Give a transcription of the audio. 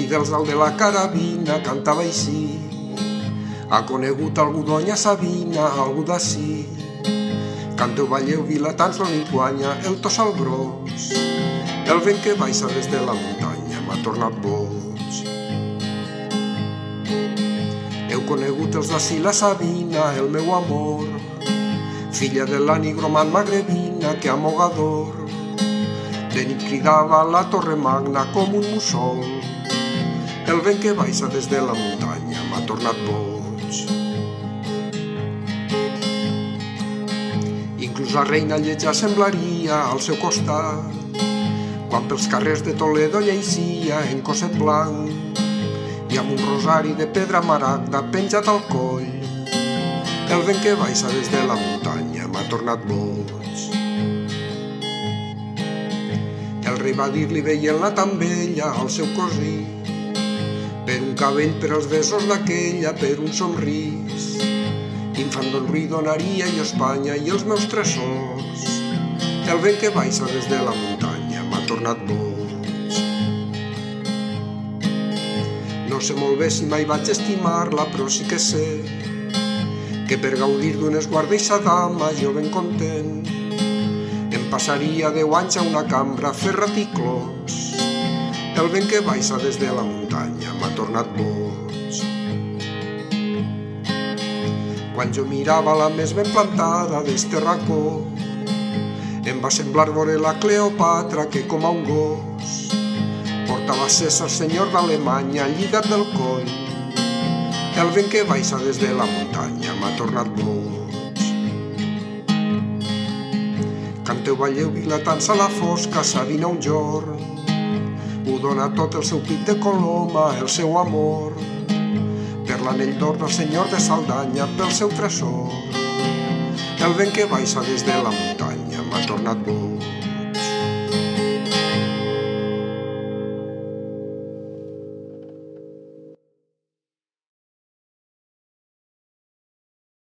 del salt de la carabina cantava així: ha conegut algú doña Sabina, algú d'ací. Canteu, balleu, vilatans, la Lituanya, el tossal gros, el vent que baixa des de la muntanya m'ha tornat boig. Heu conegut els d'ací la Sabina, el meu amor, filla de la nigromant magrebina que a Mogador de nit cridava a la torre magna com un mussol. El vent que baixa des de la muntanya m'ha tornat boig. Inclús la reina lletja semblaria al seu costat quan pels carrers de Toledo lleicia en coset blanc i amb un rosari de pedra maragda penjat al coll. El vent que baixa des de la muntanya m'ha tornat boig. El rei va dir-li veient-la tan vella al seu cosí, per un cabell, per els besos d'aquella, per un somrís, infant don Ruy donaria jo Espanya i els meus tresors. El vent que baixa des de la muntanya m'ha tornat boig. No sé molt bé si mai vaig estimar-la, però sí que sé que per gaudir d'un esguard d'eixa dama jo ben content em passaria 10 anys a una cambra a fer raticlós. El vent que baixa des de la muntanya m'ha tornat boig. Quan jo mirava la més ben plantada d'este racó, em va semblar veure la Cleopatra que, com a un gos, portava a César, senyor d'Alemanya, lligat del coll. El vent que baixa des de la muntanya m'ha tornat boig. Canteu, balleu, vilatans a la fosca, Sabina un jorn ho dona tot el seu pit de coloma, el seu amor, per l'anell d'or del senyor de Cerdanya, pel seu tresor. El vent que baixa des de la muntanya m'ha tornat boig.